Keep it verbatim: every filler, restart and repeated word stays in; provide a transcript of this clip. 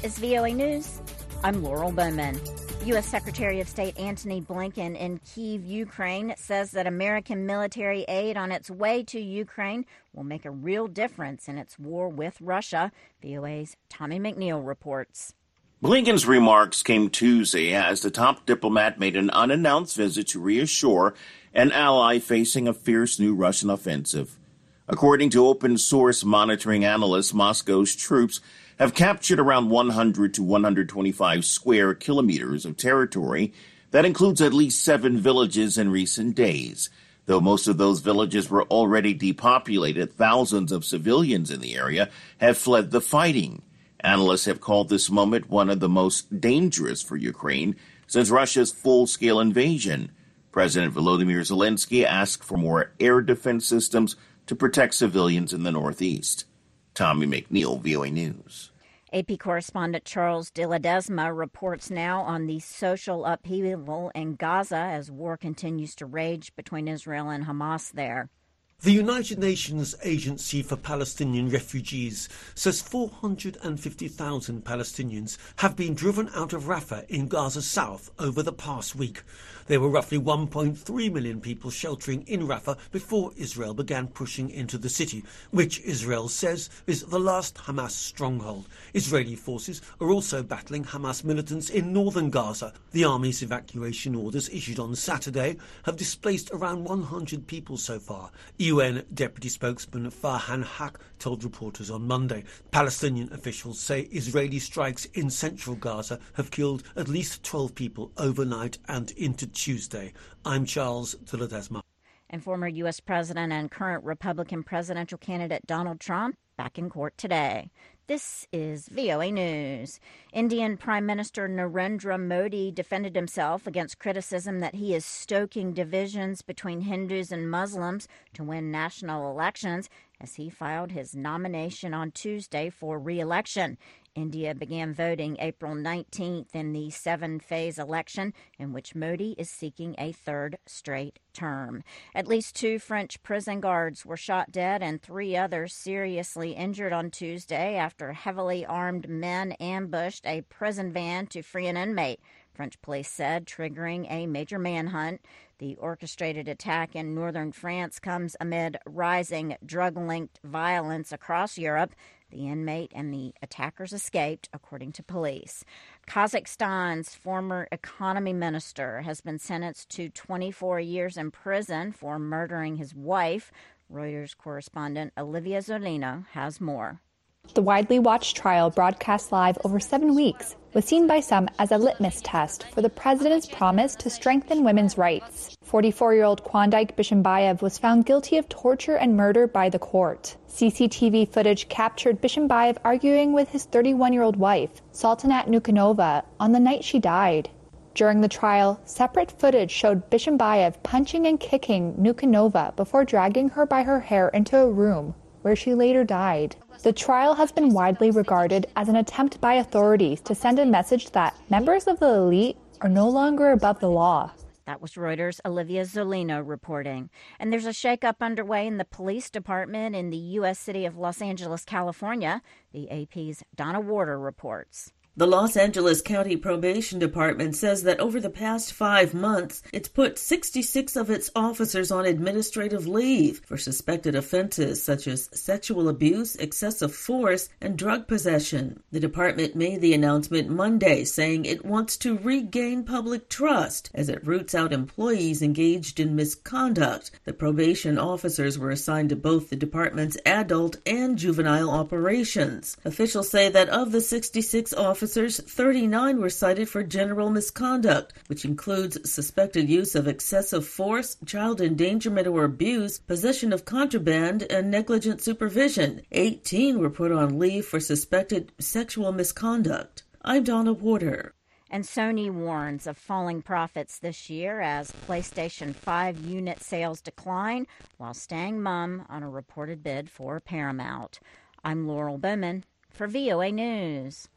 is V O A News. I'm Laurel Bowman. U S. Secretary of State Antony Blinken in Kyiv, Ukraine, says that American military aid on its way to Ukraine will make a real difference in its war with Russia. V O A's Tommy McNeil reports. Blinken's remarks came Tuesday as the top diplomat made an unannounced visit to reassure an ally facing a fierce new Russian offensive. According to open-source monitoring analysts, Moscow's troops have captured around one hundred to one hundred twenty-five square kilometers of territory. That includes at least seven villages in recent days. Though most of those villages were already depopulated, thousands of civilians in the area have fled the fighting. Analysts have called this moment one of the most dangerous for Ukraine since Russia's full-scale invasion. President Volodymyr Zelensky asked for more air defense systems to protect civilians in the Northeast. Tommy McNeil, V O A News. A P correspondent Charles de Ledesma reports now on the social upheaval in Gaza as war continues to rage between Israel and Hamas there. The United Nations Agency for Palestinian Refugees says four hundred fifty thousand Palestinians have been driven out of Rafah in Gaza South over the past week. There were roughly one point three million people sheltering in Rafah before Israel began pushing into the city, which Israel says is the last Hamas stronghold. Israeli forces are also battling Hamas militants in northern Gaza. The army's evacuation orders issued on Saturday have displaced around one hundred people so far. U N Deputy Spokesman Farhan Haq told reporters on Monday. Palestinian officials say Israeli strikes in central Gaza have killed at least twelve people overnight and into Tuesday. I'm Charles de Ledesma. And former U S. President and current Republican presidential candidate Donald Trump back in court today. This is V O A News. Indian Prime Minister Narendra Modi defended himself against criticism that he is stoking divisions between Hindus and Muslims to win national elections as he filed his nomination on Tuesday for re-election. India began voting April nineteenth in the seven-phase election in which Modi is seeking a third straight term. At least two French prison guards were shot dead and three others seriously injured on Tuesday after heavily armed men ambushed a prison van to free an inmate, French police said, triggering a major manhunt. The orchestrated attack in northern France comes amid rising drug-linked violence across Europe. The inmate and the attackers escaped, according to police. Kazakhstan's former economy minister has been sentenced to twenty-four years in prison for murdering his wife. Reuters correspondent Olivia Zolino has more. The widely watched trial, broadcast live over seven weeks, was seen by some as a litmus test for the president's promise to strengthen women's rights. forty-four-year-old Klondike Bishimbayev was found guilty of torture and murder by the court. C C T V footage captured Bishimbayev arguing with his thirty-one-year-old wife, Saltanat Nukanova, on the night she died. During the trial, separate footage showed Bishimbayev punching and kicking Nukanova before dragging her by her hair into a room, where she later died. The trial has been widely regarded as an attempt by authorities to send a message that members of the elite are no longer above the law. That was Reuters' Olivia Zolino reporting. And there's a shakeup underway in the police department in the U S city of Los Angeles, California. The A P's Donna Warder reports. The Los Angeles County Probation Department says that over the past five months, it's put sixty-six of its officers on administrative leave for suspected offenses such as sexual abuse, excessive force, and drug possession. The department made the announcement Monday, saying it wants to regain public trust as it roots out employees engaged in misconduct. The probation officers were assigned to both the department's adult and juvenile operations. Officials say that of the sixty-six officers, thirty-nine were cited for general misconduct, which includes suspected use of excessive force, child endangerment or abuse, possession of contraband, and negligent supervision. eighteen were put on leave for suspected sexual misconduct. I'm Donna Warder. And Sony warns of falling profits this year as PlayStation five unit sales decline while staying mum on a reported bid for Paramount. I'm Laurel Bowman for V O A News.